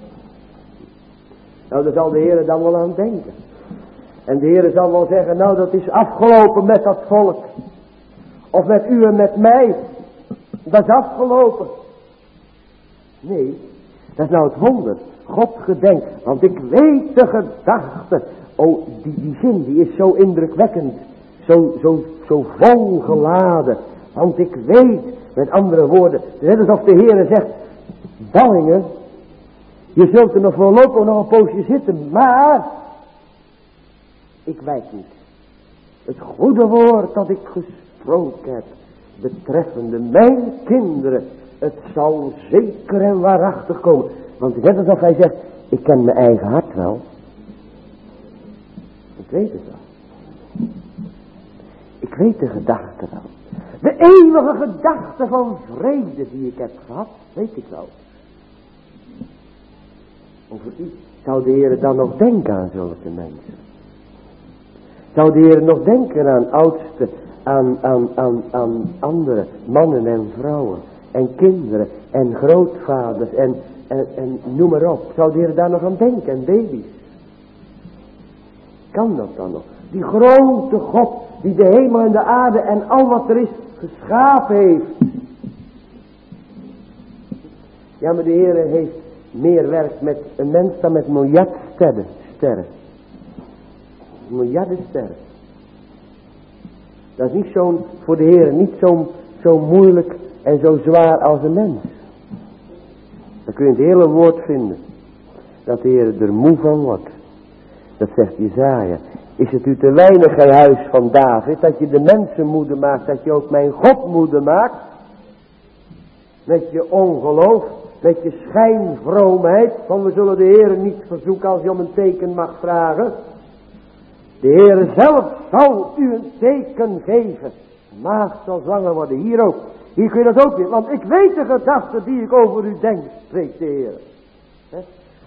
Nou, daar zal de Heere dan wel aan denken. En de Heere zal wel zeggen, nou dat is afgelopen met dat volk. Of met u en met mij. Dat is afgelopen. Nee, dat is nou het wonder. God gedenkt. Want ik weet de gedachte. Oh, die, die zin die is zo indrukwekkend. Zo, zo, zo vol geladen. Want ik weet, met andere woorden. Net alsof de Heere zegt, ballingen. Je zult er nog voorlopig nog een poosje zitten. Maar ik wijk niet. Het goede woord dat ik gesproken heb. Betreffende mijn kinderen. Het zal zeker en waarachtig komen. Want net alsof hij zegt. Ik ken mijn eigen hart wel. Ik weet het wel. Ik weet de gedachte wel. De eeuwige gedachte van vrede die ik heb gehad. Weet ik wel. Over u. Zou de Heer dan nog denken aan zulke mensen? Zou de Heer nog denken aan oudsten, aan, aan, aan, aan andere mannen en vrouwen en kinderen en grootvaders en, en, en noem maar op. Zou de Heer daar nog aan denken en baby's? Kan dat dan nog? Die grote God die de hemel en de aarde en al wat er is geschapen heeft. Ja, maar de Heer heeft meer werk met een mens dan met miljard sterren. sterren. Miljarden sterren. Dat is niet zo'n, voor de Heer, niet zo, zo moeilijk en zo zwaar als een mens. Dan kun je het hele woord vinden. Dat de Heer er moe van wordt. Dat zegt Jesaja. Is het u te weinig, gij huis van David, dat je de mensen moede maakt, dat je ook mijn God moede maakt? Met je ongeloof, met je schijnvroomheid, van we zullen de Heer niet verzoeken als je om een teken mag vragen. De Heer zelf zal u een teken geven. Maagd zal zwanger worden. Hier ook. Hier kun je dat ook weer. Want ik weet de gedachten die ik over u denk, spreekt de Heer. He?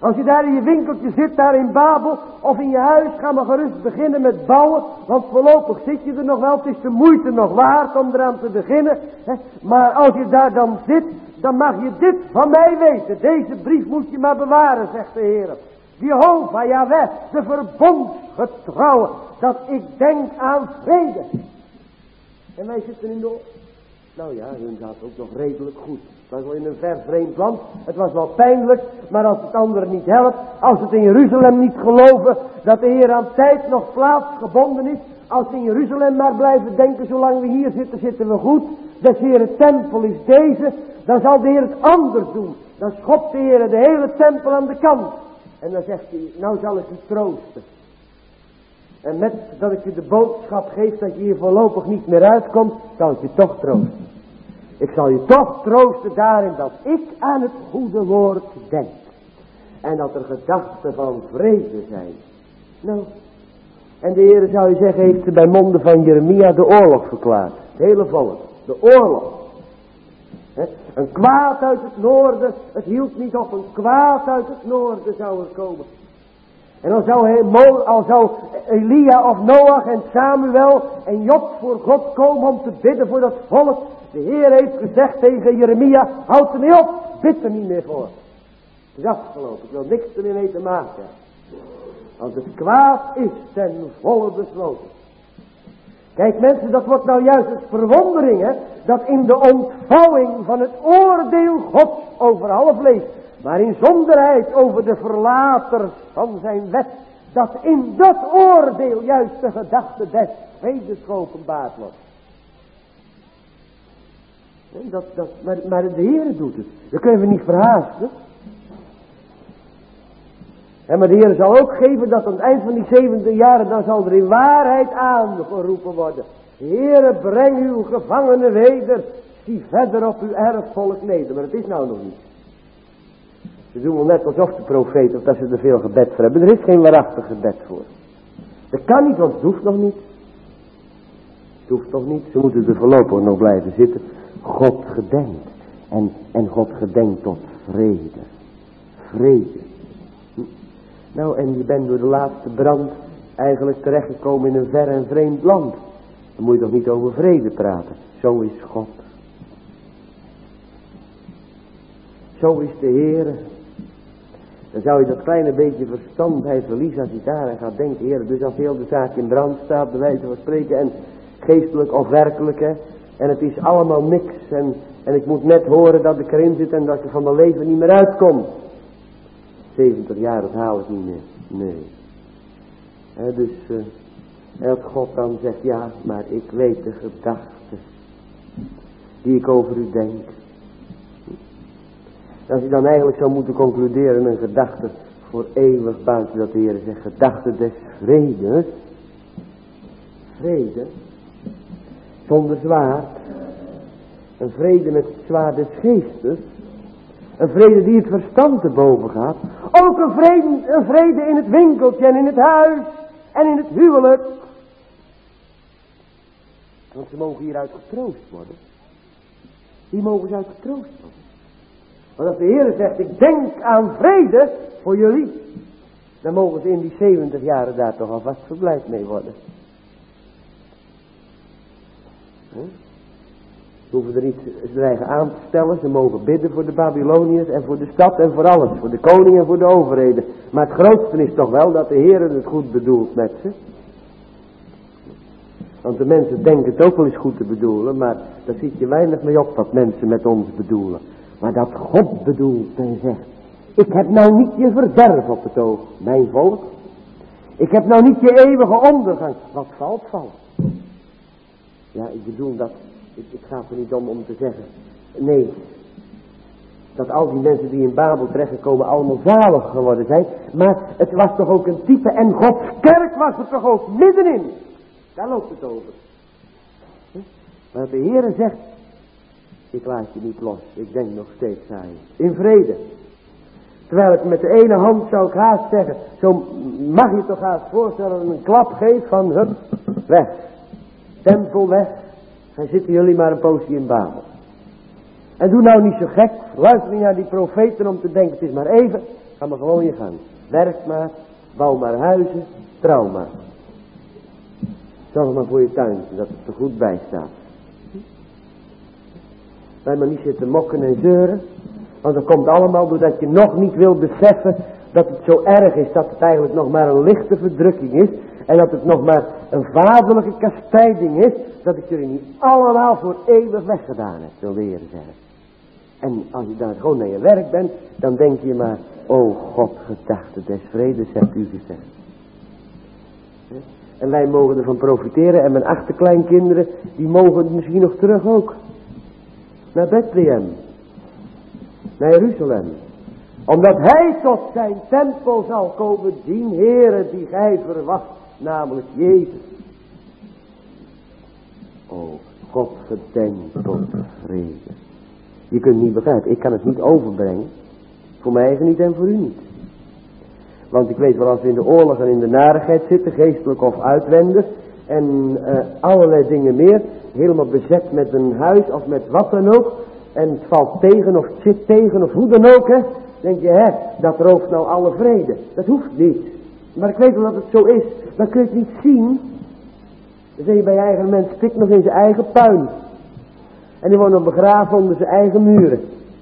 Als je daar in je winkeltje zit, daar in Babel of in je huis, ga maar gerust beginnen met bouwen. Want voorlopig zit je er nog wel, het is de moeite nog waard om eraan te beginnen. Hè? Maar als je daar dan zit, dan mag je dit van mij weten. Deze brief moet je maar bewaren, zegt de Heer. Jehovah, Jahweh, de verbondsgetrouwe, dat ik denk aan vrede. En wij zitten in de oorlog. Nou ja, hun gaat ook nog redelijk goed. Het was wel in een ver vreemd land. Het was wel pijnlijk, maar als het anderen niet helpt, als het in Jeruzalem niet geloven dat de Heer aan tijd nog plaatsgebonden is, als we in Jeruzalem maar blijven denken, zolang we hier zitten, zitten we goed. Des Heeren tempel is deze, dan zal de Heer het anders doen. Dan schopt de Heer de hele tempel aan de kant. En dan zegt hij, nou zal ik je troosten. En met dat ik je de boodschap geef dat je hier voorlopig niet meer uitkomt, zal ik je toch troosten. Ik zal je toch troosten daarin dat ik aan het goede woord denk. En dat er gedachten van vrede zijn. Nou, en de Heer zou je zeggen, heeft bij monden van Jeremia de oorlog verklaard. Het hele volk, de oorlog. He, een kwaad uit het noorden, het hield niet op, een kwaad uit het noorden zou er komen. En dan zou, hij, al zou Elia of Noach en Samuel en Job voor God komen om te bidden voor dat volk. De Heer heeft gezegd tegen Jeremia, houd er niet op, bid er niet meer voor. Het is afgelopen, ik wil niks erin mee te maken. Want het kwaad is ten volle besloten. Kijk mensen, dat wordt nou juist het verwondering, hè, dat in de ontvouwing van het oordeel Gods over alle vlees, maar in zonderheid over de verlaters van zijn wet, dat in dat oordeel juist de gedachte des vredes geopenbaard wordt. Dat, dat, maar, maar de Heer doet het. Dat kunnen we niet verhaasten. En maar de Heer zal ook geven dat aan het eind van die zeventig jaren, dan zal er in waarheid aangeroepen worden. Heere, breng uw gevangenen weder, zie verder op uw erfvolk neder. Maar het is nou nog niet. Ze doen wel net alsof de profeet, of dat ze er veel gebed voor hebben. Er is geen waarachtig gebed voor. Dat kan niet, want het hoeft nog niet. Het hoeft nog niet, ze moeten er voorlopig nog blijven zitten. God gedenkt. En, en God gedenkt tot vrede. Vrede. Nou, en je bent door de laatste brand eigenlijk terechtgekomen in een ver en vreemd land. Dan moet je toch niet over vrede praten. Zo is God. Zo is de Heer. Dan zou je dat kleine beetje verstandheid verliezen als je daaraan gaat denken. Heer, dus als heel de zaak in brand staat, bij wijze van spreken, en geestelijk of werkelijk, hè. En het is allemaal niks. En, en ik moet net horen dat ik erin zit en dat ik er van mijn leven niet meer uitkom. zeventig jaar, dat haal ik niet meer. Nee. He, dus, uh, als God dan zegt, ja, maar ik weet de gedachten die ik over u denk. Als je dan eigenlijk zou moeten concluderen, een gedachte voor eeuwig buiten dat de Heer zegt, gedachte des vredes. Vrede. Zonder zwaard. Een vrede met het zwaard des geestes. Een vrede die het verstand te boven gaat. Ook een vrede, een vrede in het winkeltje en in het huis en in het huwelijk. Want ze mogen hieruit getroost worden. Die mogen ze uit getroost worden. Want als de Heer zegt, ik denk aan vrede voor jullie, dan mogen ze in die zeventig jaren daar toch alvast verblijd mee worden. Huh? Ze hoeven er niet zijn eigen aan te stellen. Ze mogen bidden voor de Babyloniërs en voor de stad en voor alles. Voor de koning en voor de overheden. Maar het grootste is toch wel dat de Heer het goed bedoelt met ze. Want de mensen denken het ook wel eens goed te bedoelen. Maar daar ziet je weinig mee op wat mensen met ons bedoelen. Maar dat God bedoelt en zegt. Ik heb nou niet je verderf op het oog, mijn volk. Ik heb nou niet je eeuwige ondergang. Wat valt, valt. Ja, ik bedoel dat. Het, het gaat er niet om om te zeggen. Nee. Dat al die mensen die in Babel terechtgekomen allemaal zalig geworden zijn. Maar het was toch ook een type. En Gods kerk was er toch ook middenin. Daar loopt het over. Maar de Heere zegt. Ik laat je niet los. Ik denk nog steeds aan je. In vrede. Terwijl ik met de ene hand zou ik haast zeggen. Zo mag je toch haast voorstellen. Dat een klap geeft van hup. Weg. Tempel weg. Dan zitten jullie maar een poosje in Babel. En doe nou niet zo gek. Luister niet naar die profeten om te denken. Het is maar even. Ga maar gewoon je gang. Werk maar, bouw maar huizen, trouw maar. Zorg maar voor je tuintje, dat het er goed bij staat. Wij maar niet zitten mokken en zeuren. Want dat komt allemaal doordat je nog niet wil beseffen dat het zo erg is. Dat het eigenlijk nog maar een lichte verdrukking is. En dat het nog maar een vaderlijke kastijding is. Dat ik jullie niet allemaal voor eeuwig weggedaan heb, wil de Heer zeggen. En als je dan gewoon naar je werk bent, dan denk je maar, o God, gedachte des vredes, hebt u gezegd. En wij mogen ervan profiteren en mijn achterkleinkinderen, die mogen misschien nog terug ook. Naar Bethlehem. Naar Jeruzalem. Omdat hij tot zijn tempel zal komen, die Heere die gij verwacht, namelijk Jezus. O God, gedenk tot vrede. Je kunt het niet begrijpen, ik kan het niet overbrengen. Voor mij eigen niet en voor u niet. Want ik weet wel, als we in de oorlog en in de narigheid zitten, geestelijk of uitwendig, en uh, allerlei dingen meer, helemaal bezet met een huis of met wat dan ook, en het valt tegen of het zit tegen of hoe dan ook, hè, denk je, hè, dat rooft nou alle vrede. Dat hoeft niet. Maar ik weet wel dat het zo is. Dan kun je het niet zien. Dan zeg je bij je eigen mens, stikt nog in zijn eigen puin. En die wordt nog begraven onder zijn eigen muren.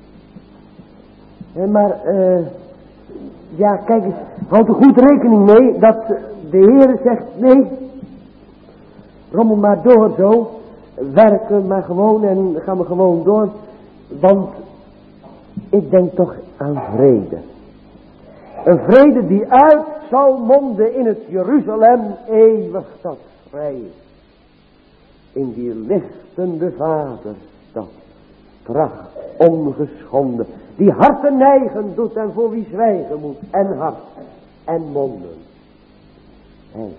En maar, uh, ja, kijk eens, houd er goed rekening mee dat de Heer zegt, nee, rommel maar door zo, werken maar gewoon en ga maar gewoon door, want ik denk toch aan vrede. Een vrede die uit zal monden in het Jeruzalem eeuwig dat vrij is. In die lichtende vaderstad, pracht ongeschonden, die harten neigen doet en voor wie zwijgen moet, en hart en monden. Hey.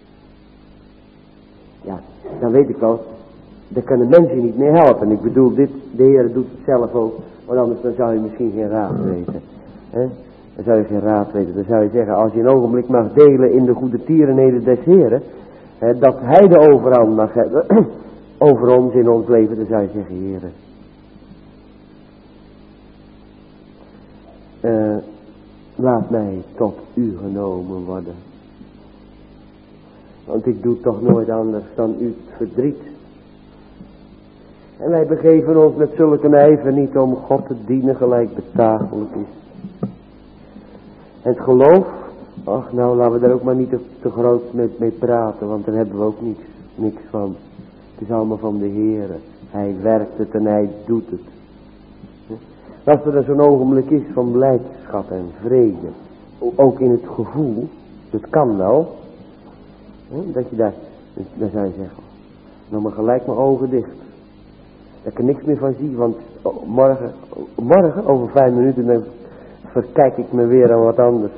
Ja, dan weet ik wel, daar kunnen mensen niet mee helpen. Ik bedoel, dit, de Heer doet het zelf ook, want anders dan zou je misschien geen raad weten. He? Dan zou je geen raad weten. Dan zou je zeggen, als je een ogenblik mag delen in de goede tierenheden des Heren, he, dat hij de overhand mag hebben over ons in ons leven, dan zou je zeggen, Heere, uh, laat mij tot u genomen worden. Want ik doe toch nooit anders dan u verdriet. En wij begeven ons met zulke ijver niet om God te dienen gelijk betagelijk is. En het geloof, ach nou laten we daar ook maar niet te, te groot mee, mee praten, want daar hebben we ook niks, niks van. Het is allemaal van de Heere. Hij werkt het en hij doet het. Als er zo'n ogenblik is van blijdschap en vrede, ook in het gevoel, dat kan wel, dat je daar, dan zou je zeggen, nou maar gelijk mijn ogen dicht. Dat ik er niks meer van zie, want morgen, morgen over vijf minuten, dan verkijk ik me weer aan wat anders.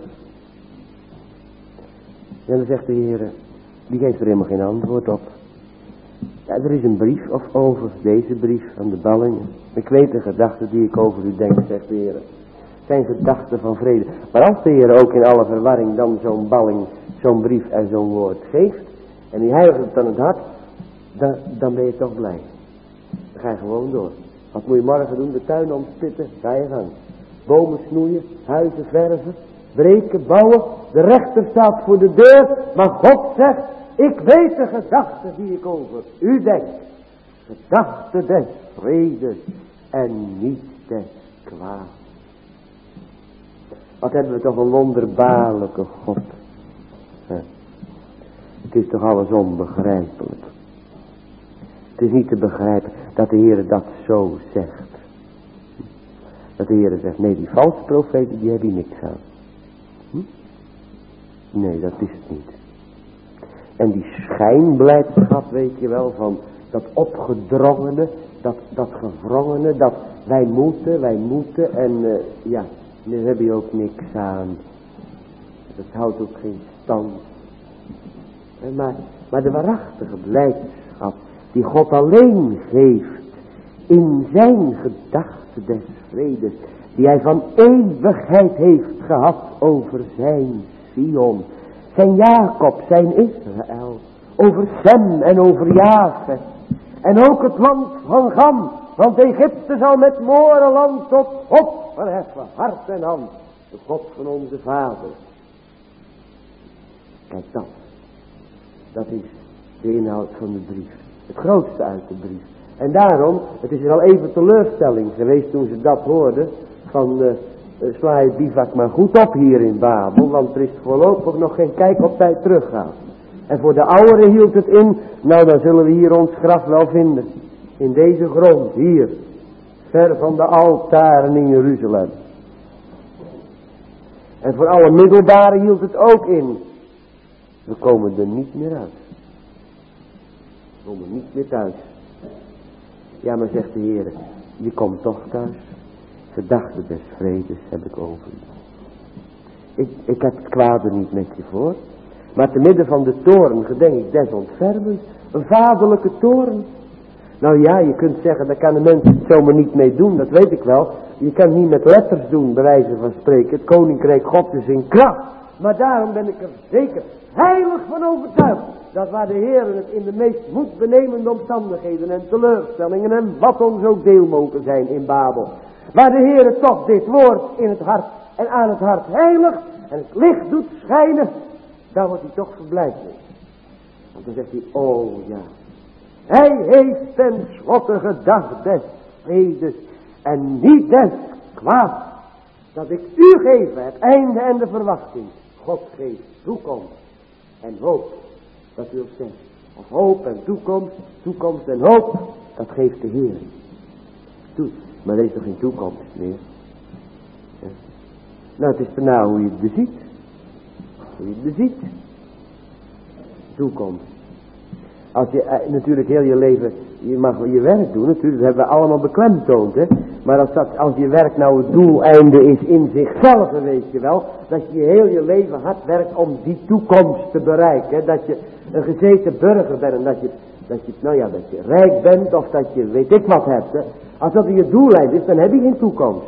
En dan zegt de Heer, die geeft er helemaal geen antwoord op. Ja, er is een brief of over deze brief aan de ballingen. Ik weet de gedachten die ik over u denk, zegt de Heer. Het zijn gedachten van vrede. Maar als de Heer ook in alle verwarring dan zo'n balling, zo'n brief en zo'n woord geeft, en die heiligt het aan het hart, dan, dan ben je toch blij. Dan ga je gewoon door. Wat moet je morgen doen? De tuin ontspitten, ga je gang. Bomen snoeien, huizen verven, breken, bouwen. De rechter staat voor de deur, maar God zegt, ik weet de gedachten die ik over u denk. Gedachten des vredes en niet des kwaad. Wat hebben we toch een wonderbaarlijke God. Het is toch alles onbegrijpelijk. Het is niet te begrijpen dat de Heer dat zo zegt. Dat de Heer zegt, nee, die valse profeten, die hebben hier niks aan. Hm? Nee, dat is het niet. En die schijnblijdschap, weet je wel, van dat opgedrongene, dat, dat gevrongene, dat wij moeten, wij moeten, en uh, ja, daar heb je ook niks aan. Dat houdt ook geen stand. Maar, maar de waarachtige blijdschap, die God alleen geeft, in zijn gedachte des vredes, die hij van eeuwigheid heeft gehad over zijn Sion, zijn Jacob, zijn Israël, over Sem en over Jafet, en ook het land van Gam, want Egypte zal met morenland tot God verheffen, hart en hand, de God van onze vader. Kijk dat. Dat is de inhoud van de brief. Het grootste uit de brief. En daarom, het is al even teleurstelling geweest toen ze dat hoorden. Van uh, uh, sla je bivak maar goed op hier in Babel. Want er is voorlopig nog geen kijk op tijd teruggaan. En voor de ouderen hield het in. Nou, dan zullen we hier ons graf wel vinden. In deze grond, hier. Ver van de altaren in Jeruzalem. En voor alle middelbaren hield het ook in. We komen er niet meer uit. We komen niet meer thuis. Ja, maar zegt de Heer, je komt toch thuis. Gedachten des vredes heb ik over je. Ik, ik heb het kwade niet met je voor. Maar te midden van de toorn gedenk ik des ontfermens. Een vaderlijke toorn. Nou ja, je kunt zeggen, daar kan de mens het zomaar niet mee doen. Dat weet ik wel. Je kan het niet met letters doen, bij wijze van spreken. Het koninkrijk God is in kracht. Maar daarom ben ik er zeker heilig van overtuigd. Dat waar de Heer het in de meest moedbenemende omstandigheden en teleurstellingen en wat ons ook deel mogen zijn in Babel. Waar de Heer toch dit woord in het hart en aan het hart heilig en het licht doet schijnen. Dan wordt hij toch verblijd mee. Want dan zegt hij, oh ja. Hij heeft ten slotte gedacht des vredes en niet des kwaad. Dat ik u geef het einde en de verwachting. God geeft toekomst en hoop. Dat wil zeggen. Of hoop en toekomst. Toekomst en hoop. Dat geeft de Heer. Toe. Maar er is toch geen toekomst meer. Ja. Nou, het is daarna hoe je het beziet. Hoe je het beziet. Toekomst. Als je uh, natuurlijk heel je leven, je mag je werk doen natuurlijk, dat hebben we allemaal beklemtoond, hè. Maar als, dat, als je werk nou het doeleinde is in zichzelf, dan weet je wel, dat je heel je leven hard werkt om die toekomst te bereiken. Hè? Dat je een gezeten burger bent en dat je, dat je, nou ja, dat je rijk bent of dat je weet ik wat hebt. Hè? Als dat je doeleinde is, dan heb je geen toekomst.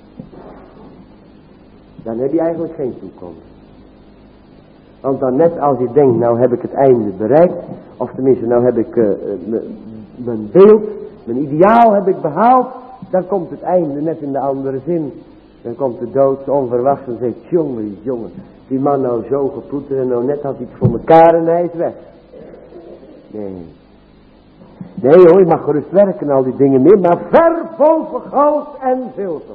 Dan heb je eigenlijk geen toekomst. Want dan net als je denkt, nou heb ik het einde bereikt, of tenminste nou heb ik uh, mijn beeld, mijn ideaal heb ik behaald, dan komt het einde net in de andere zin. Dan komt de dood onverwachts en zegt, jongen, jongen, die man nou zo geploeterd en nou net had hij het voor elkaar en hij is weg. Nee. Nee hoor, je mag gerust werken al die dingen meer, maar ver boven goud en zilver.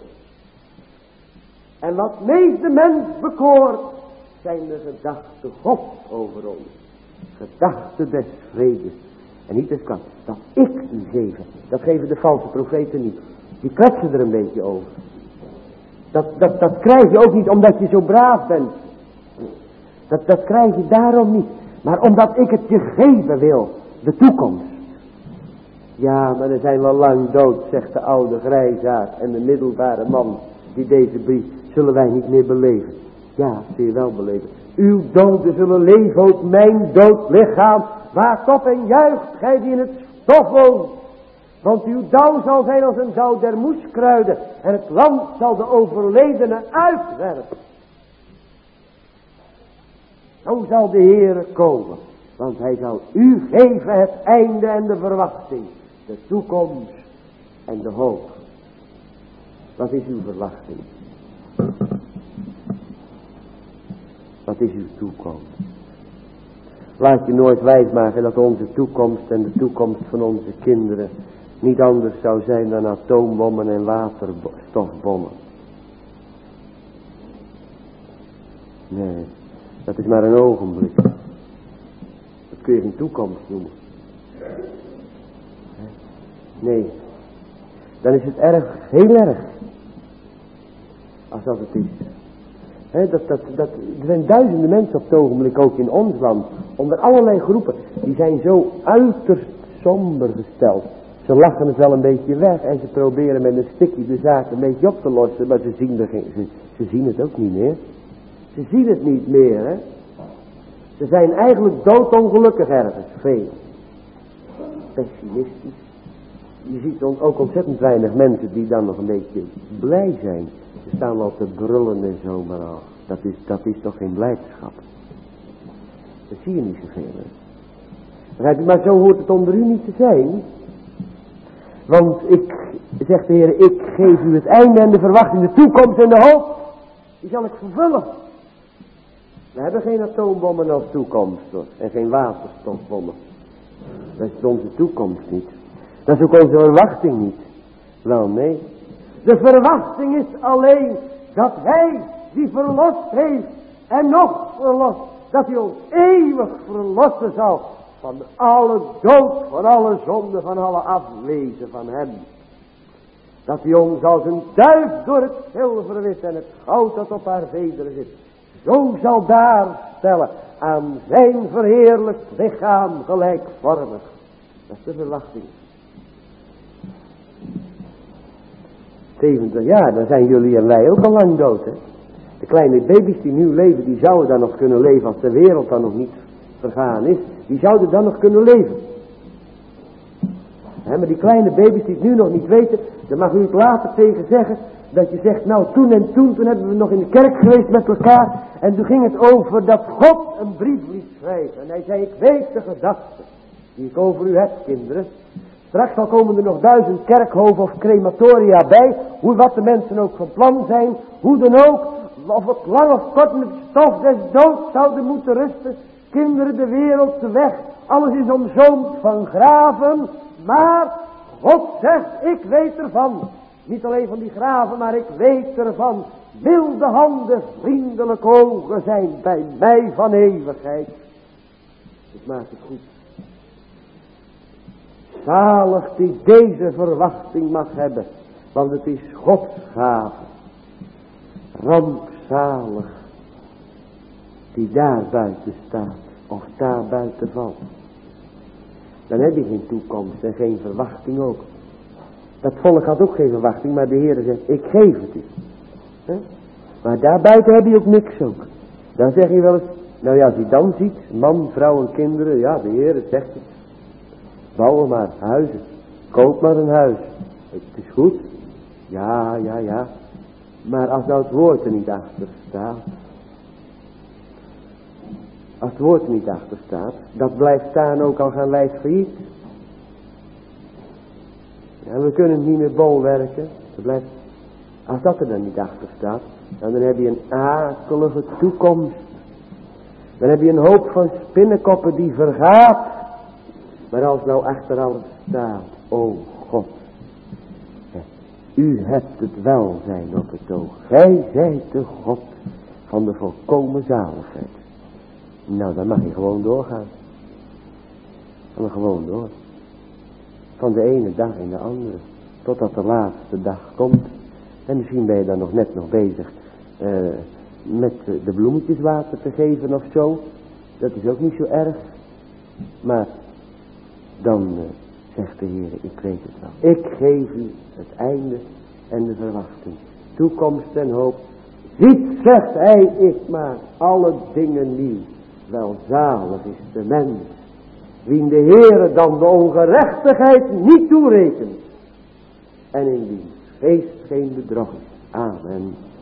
En wat meest de mens bekoort, zijn de gedachten God over ons. Gedachten des vredes. En niet des kwaad. Dat ik u geven. Dat geven de valse profeten niet. Die kletsen er een beetje over. Dat, dat, dat krijg je ook niet omdat je zo braaf bent. Dat, dat krijg je daarom niet. Maar omdat ik het je geven wil. De toekomst. Ja, maar dan zijn we al lang dood, zegt de oude grijsaard en de middelbare man. Die deze brief zullen wij niet meer beleven. Ja, zul je wel beleven. Uw doden zullen leven, ook mijn dood lichaam. Waakt op en juicht, gij die in het stof woont. Want uw dauw zal zijn als een dauw der moeskruiden. En het land zal de overledene uitwerpen. Zo zal de Heere komen. Want hij zal u geven het einde en de verwachting. De toekomst en de hoop. Wat is uw verwachting? Wat is uw toekomst? Laat je nooit wijsmaken dat onze toekomst en de toekomst van onze kinderen niet anders zou zijn dan atoombommen en waterstofbommen. Nee, dat is maar een ogenblik. Dat kun je geen toekomst noemen. Nee, dan is het erg, heel erg. Als dat het is. He, dat, dat, dat, er zijn duizenden mensen op het ogenblik ook in ons land. Onder allerlei groepen. Die zijn zo uiterst somber gesteld. Ze lachen het wel een beetje weg. En ze proberen met een stikje de zaak een beetje op te lossen. Maar ze zien, er geen, ze, ze zien het ook niet meer. Ze zien het niet meer. Hè? Ze zijn eigenlijk doodongelukkig ergens. Veel. Pessimistisch. Je ziet ook ontzettend weinig mensen die dan nog een beetje blij zijn. Ze staan al te brullen en zo, maar al. Dat is, dat is toch geen blijdschap. Dat zie je niet zoveel. Hè? Maar zo hoort het onder u niet te zijn. Want ik, zegt de Heer, ik geef u het einde en de verwachting, de toekomst en de hoop. Die zal ik vervullen. We hebben geen atoombommen als toekomst hoor. En geen waterstofbommen. Dat is onze toekomst niet. Dat is ook onze verwachting niet. Wel nee. De verwachting is alleen dat hij die verlost heeft en nog verlost. Dat hij ons eeuwig verlossen zal van alle dood, van alle zonde, van alle afwezen van hem. Dat hij ons als een duif door het zilverwit en het goud dat op haar vederen zit, zo zal daarstellen aan zijn verheerlijkt lichaam gelijkvormig. Dat is de verwachting. zeventig jaar, dan zijn jullie en wij ook al lang dood, hè. De kleine baby's die nu leven, die zouden dan nog kunnen leven als de wereld dan nog niet vergaan is. Die zouden dan nog kunnen leven. He, maar die kleine baby's die het nu nog niet weten, dan mag u het later tegen zeggen. Dat je zegt, nou toen en toen, toen hebben we nog in de kerk geweest met elkaar. En toen ging het over dat God een brief liet schrijven. En hij zei, ik weet de gedachten die ik over u heb, kinderen. Straks al komen er nog duizend kerkhoven of crematoria bij. Hoe wat de mensen ook van plan zijn. Hoe dan ook. Of het lang of kort met het stof des doods zouden moeten rusten. Kinderen, de wereld, de weg. Alles is omzoomd van graven. Maar God zegt, ik weet ervan. Niet alleen van die graven, maar ik weet ervan. Milde handen, vriendelijke ogen zijn bij mij van eeuwigheid. Ik maak het goed. Zalig die deze verwachting mag hebben. Want het is Gods gave. Rampzalig die daar buiten staat. Of daar buiten valt. Dan heb je geen toekomst en geen verwachting ook. Dat volk had ook geen verwachting. Maar de Heer zegt, ik geef het u. He? Maar daar buiten heb je ook niks ook. Dan zeg je wel eens. Nou ja, als je dan ziet. Man, vrouw en kinderen. Ja, de Heer zegt het. Bouwen maar huizen. Koop maar een huis. Het is goed. Ja, ja, ja. Maar als nou het woord er niet achter staat. Als het woord er niet achter staat. Dat blijft staan ook al gaan lijst failliet. Ja, we kunnen het niet meer bolwerken. Dat blijft, als dat er dan niet achter staat. Dan heb je een akelige toekomst. Dan heb je een hoop van spinnenkoppen die vergaat. Maar als nou achter alles staat, o God, u hebt het welzijn op het oog. Gij zijt de God van de volkomen zaligheid. Nou, dan mag je gewoon doorgaan. Dan gewoon door. Van de ene dag in de andere. Totdat de laatste dag komt. En misschien ben je dan nog net nog bezig uh, met de bloemetjes water te geven of zo. Dat is ook niet zo erg. Maar dan uh, zegt de Heer, ik weet het wel. Ik geef u het einde en de verwachting. Toekomst en hoop. Ziet, zegt hij, ik maak alle dingen nieuw. Welzalig is de mens. Wien de Heere dan de ongerechtigheid niet toerekent. En in wiens geest geen bedrog is. Amen.